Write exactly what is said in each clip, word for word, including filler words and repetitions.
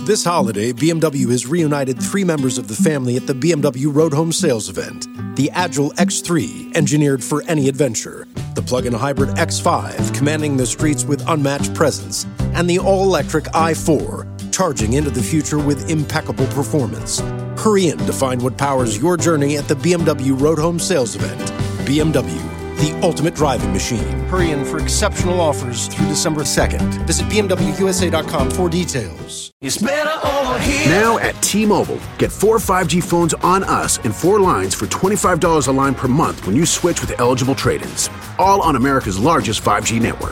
This holiday, B M W has reunited three members of the family at the B M W Road Home Sales event. The Agile X three, engineered for any adventure. The plug-in hybrid X five, commanding the streets with unmatched presence. And the all-electric i four, charging into the future with impeccable performance. Hurry in to find what powers your journey at the B M W Road Home Sales event. B M W, the ultimate driving machine. Hurry in for exceptional offers through December second. Visit B M W U S A dot com for details. It's better over here. Now at T-Mobile, get four five G phones on us and four lines for twenty-five dollars a line per month when you switch with eligible trade-ins. All on America's largest five G network.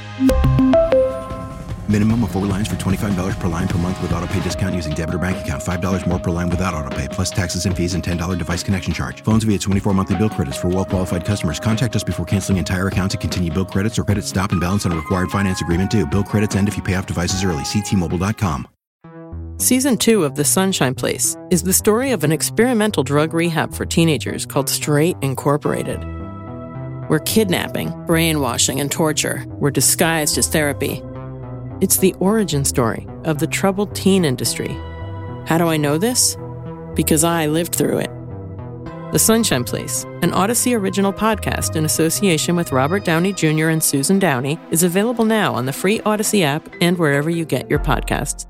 Minimum of four lines for twenty-five dollars per line per month with autopay discount using debit or bank account. five dollars more per line without autopay, plus taxes and fees and ten dollars device connection charge. Phones via twenty-four monthly bill credits for well-qualified customers. Contact us before canceling entire account to continue bill credits or credit stop and balance on a required finance agreement due. Bill credits end if you pay off devices early. See T Mobile dot com. Season two of The Sunshine Place is the story of an experimental drug rehab for teenagers called Straight Incorporated, where kidnapping, brainwashing, and torture were disguised as therapy. It's the origin story of the troubled teen industry. How do I know this? Because I lived through it. The Sunshine Place, an Odyssey original podcast in association with Robert Downey Junior and Susan Downey, is available now on the free Odyssey app and wherever you get your podcasts.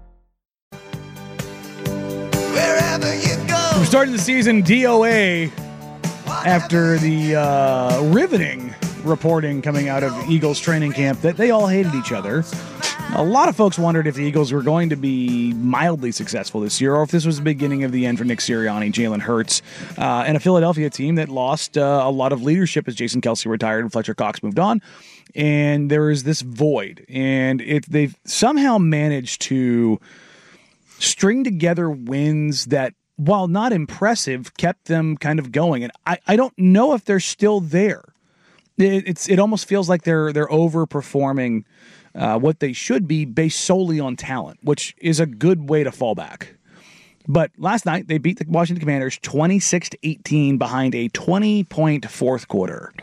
Wherever you go. We're starting the season D O A after the uh, riveting reporting coming out of Eagles training camp that they all hated each other. A lot of folks wondered if the Eagles were going to be mildly successful this year or if this was the beginning of the end for Nick Sirianni, Jalen Hurts, uh, and a Philadelphia team that lost uh, a lot of leadership as Jason Kelce retired and Fletcher Cox moved on. And there is this void. And if they've somehow managed to string together wins that, while not impressive, kept them kind of going. And I, I don't know if they're still there. It, it's it almost feels like they're they're overperforming uh, what they should be based solely on talent, which is a good way to fall back. But last night they beat the Washington Commanders twenty-six to eighteen behind a twenty-point fourth quarter.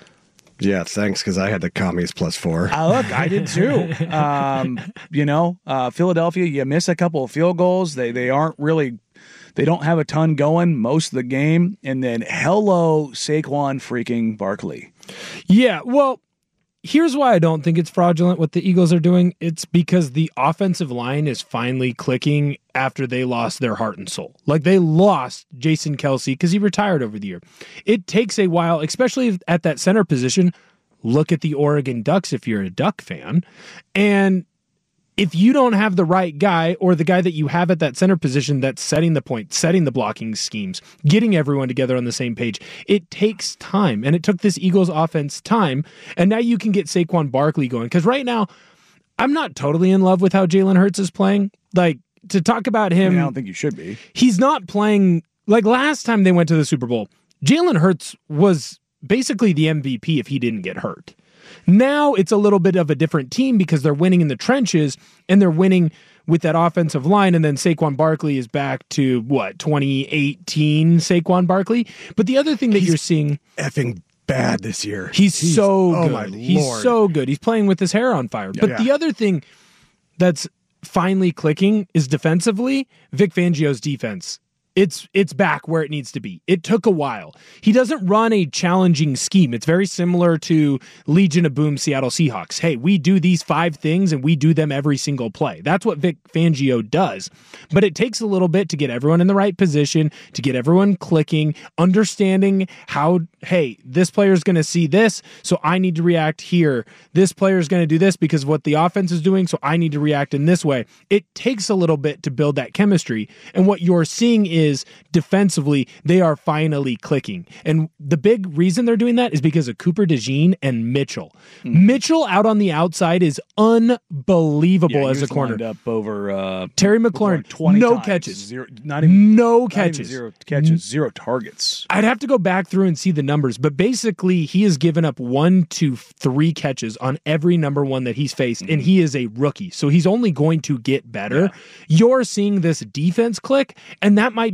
Yeah, thanks, because I had the Commies plus four. Uh, look, I did too. Um, you know, uh, Philadelphia, you miss a couple of field goals. They they aren't really, they don't have a ton going most of the game. And then hello, Saquon freaking Barkley. Yeah, well, here's why I don't think it's fraudulent what the Eagles are doing. It's because the offensive line is finally clicking after they lost their heart and soul. Like, they lost Jason Kelce because he retired over the year. It takes a while, especially at that center position. Look at the Oregon Ducks if you're a Duck fan. And if you don't have the right guy or the guy that you have at that center position that's setting the point, setting the blocking schemes, getting everyone together on the same page, it takes time. And it took this Eagles offense time. And now you can get Saquon Barkley going. Because right now, I'm not totally in love with how Jalen Hurts is playing. Like, to talk about him, I mean, I don't think you should be. He's not playing like last time they went to the Super Bowl. Jalen Hurts was basically the M V P if he didn't get hurt. Now it's a little bit of a different team because they're winning in the trenches and they're winning with that offensive line. And then Saquon Barkley is back to what, twenty eighteen Saquon Barkley. But the other thing that He's you're seeing, effing bad this year. He's, he's so oh good. My he's Lord. so good. He's playing with his hair on fire. But yeah. the other thing that's finally clicking is defensively, Vic Fangio's defense. It's it's back where it needs to be. It took a while. He doesn't run a challenging scheme. It's very similar to Legion of Boom Seattle Seahawks. Hey, we do these five things and we do them every single play. That's what Vic Fangio does. But it takes a little bit to get everyone in the right position, to get everyone clicking, understanding how, hey, this player's going to see this, so I need to react here. This player's going to do this because of what the offense is doing, so I need to react in this way. It takes a little bit to build that chemistry. And what you're seeing is Is defensively, they are finally clicking. And the big reason they're doing that is because of Cooper DeJean and Mitchell. Mm. Mitchell out on the outside is unbelievable yeah, as a corner. Up over uh, Terry McLaurin, twenty no times. catches. Zero, not even, no not catches. Even zero catches, zero targets. I'd have to go back through and see the numbers, but basically he has given up one to three catches on every number one that he's faced, mm. and he is a rookie. So he's only going to get better. Yeah. You're seeing this defense click, and that might be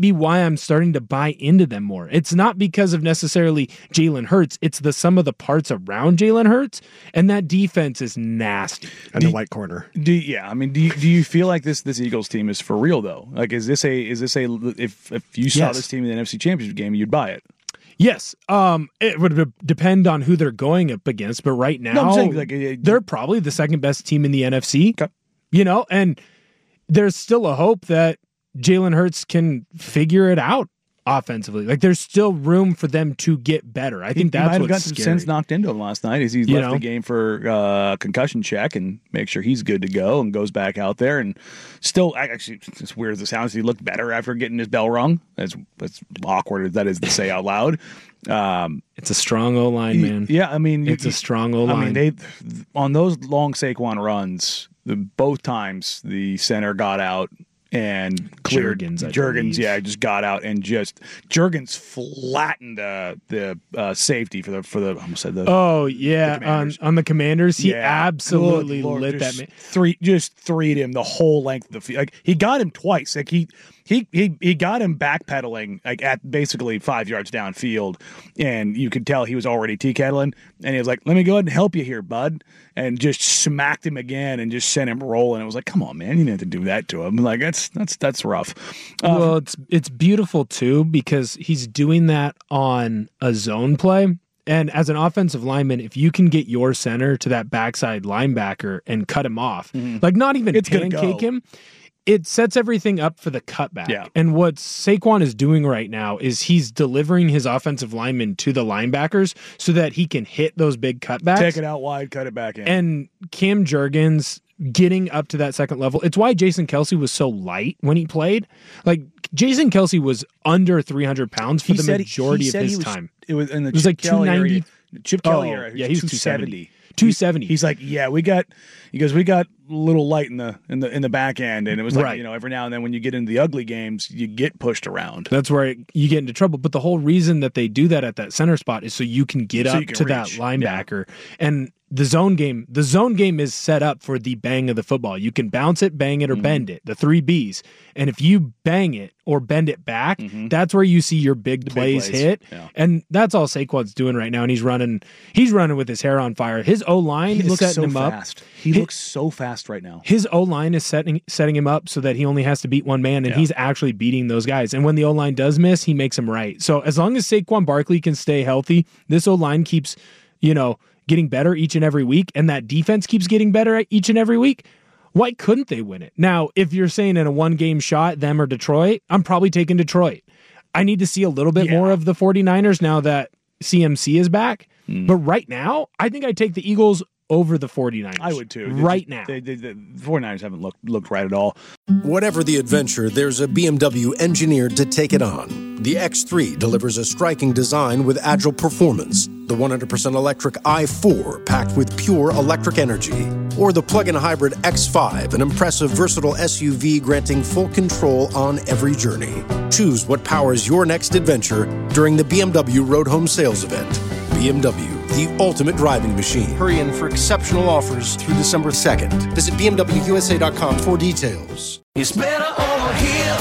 be why I'm starting to buy into them more. It's not because of necessarily Jalen Hurts. It's the sum of the parts around Jalen Hurts, and that defense is nasty. And Do the you- white corner. Do yeah, I mean, do you, do you feel like this this Eagles team is for real though? Like, is this a is this a if if you saw Yes. this team in the N F C Championship game, you'd buy it? Yes, um, it would de- depend on who they're going up against, but right now No, I'm saying, like, uh, they're probably the second best team in the N F C. Okay. You know, and there's still a hope that Jalen Hurts can figure it out offensively. Like, there's still room for them to get better. I think he that's might have what's got some scary. sense knocked into him last night as he You left know? the game for uh, concussion check and make sure he's good to go and goes back out there and still actually as weird as it sounds, he looked better after getting his bell rung. As as awkward as that is to say out loud. Um, It's a strong O line, man. Yeah, I mean, It's a strong O-line. I mean, they on those long Saquon runs, the, both times the center got out and cleared Juergens, I Juergens, believe. yeah, just got out and just Juergens flattened uh, the uh, safety for the for the I almost said the Oh yeah, on, Commanders. on the Commanders, he Yeah. absolutely Good Lord, lit that just man. Three just threed him the whole length of the field. Like he got him twice. Like he he he he got him backpedaling like at basically five yards downfield, and you could tell he was already tea kettling. And he was like, "Let me go ahead and help you here, bud," and just smacked him again and just sent him rolling. It was like, "Come on, man, you didn't have to do that to him." Like that's that's that's rough. Um, Well, it's it's beautiful too because he's doing that on a zone play. And as an offensive lineman, if you can get your center to that backside linebacker and cut him off, like not even It's gonna pancake go. him, it sets everything up for the cutback. Yeah. And what Saquon is doing right now is he's delivering his offensive linemen to the linebackers so that he can hit those big cutbacks. take it out wide, cut it back in. And Cam Juergens getting up to that second level. It's why Jason Kelsey was so light when he played. Like Jason Kelsey was under three hundred pounds for He the said he- majority he of said his he was- time. It was in the It was Chip like Kelly two ninety. era. Chip Kelly Oh, era. yeah, he was two two seventy. seventy. two seventy. He's like, yeah, we got. He goes, we got a little light in the in the in the back end, and it was like, Right. you know, every now and then when you get into the ugly games, you get pushed around. That's where it, you get into trouble. But the whole reason that they do that at that center spot is so you can get So up you can to that reach. linebacker. And the zone game, the zone game is set up for the bang of the football. You can bounce it, bang it, or Mm-hmm. bend it. The three Bs. And if you bang it or bend it back, that's where you see your big plays, Mm-hmm. plays. hit. Yeah. And that's all Saquon's doing right now. And he's running, he's running with his hair on fire. His O line He is looks setting so him up. fast. He Hi- looks so fast right now. His O line is setting setting him up so that he only has to beat one man, and Yeah. he's actually beating those guys. And when the O line does miss, he makes them right. So as long as Saquon Barkley can stay healthy, this O line keeps, you know, getting better each and every week, and that defense keeps getting better each and every week. Why couldn't they win it? Now, if you're saying in a one game shot, them or Detroit, I'm probably taking Detroit. I need to see a little bit Yeah. more of the 49ers now that C M C is back. Hmm. But right now, I think I'd take the Eagles over the 49ers. I would too. They Right just- now. they, they, the 49ers haven't looked looked right at all. Whatever the adventure, there's a B M W engineered to take it on. The X three delivers a striking design with agile performance. The one hundred percent electric i four packed with pure electric energy. Or the plug-in hybrid X five, an impressive versatile S U V granting full control on every journey. Choose what powers your next adventure during the B M W Road Home Sales Event. B M W, the ultimate driving machine. Hurry in for exceptional offers through December second. Visit B M W U S A dot com for details. It's better over here.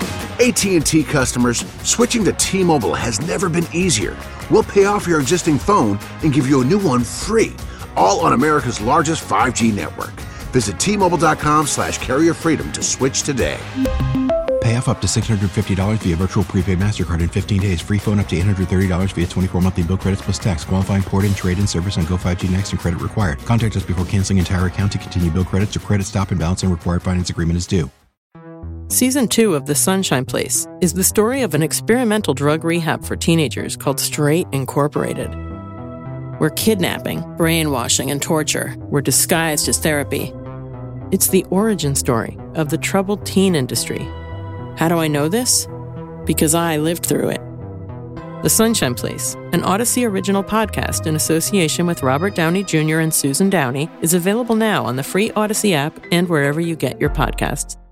A T and T customers, switching to T-Mobile has never been easier. We'll pay off your existing phone and give you a new one free, all on America's largest five G network. Visit T-Mobile.com slash carrier freedom to switch today. Pay off up to six hundred fifty dollars via virtual prepaid MasterCard in fifteen days. Free phone up to eight hundred thirty dollars via twenty-four monthly bill credits plus tax. Qualifying port and trade-in service on Go five G Next and credit required. Contact us before canceling entire account to continue bill credits or credit stop and balance and required finance agreement is due. Season two of The Sunshine Place is the story of an experimental drug rehab for teenagers called Straight Incorporated, where kidnapping, brainwashing, and torture were disguised as therapy. It's the origin story of the troubled teen industry. How do I know this? Because I lived through it. The Sunshine Place, an Odyssey original podcast in association with Robert Downey Junior and Susan Downey, is available now on the free Odyssey app and wherever you get your podcasts.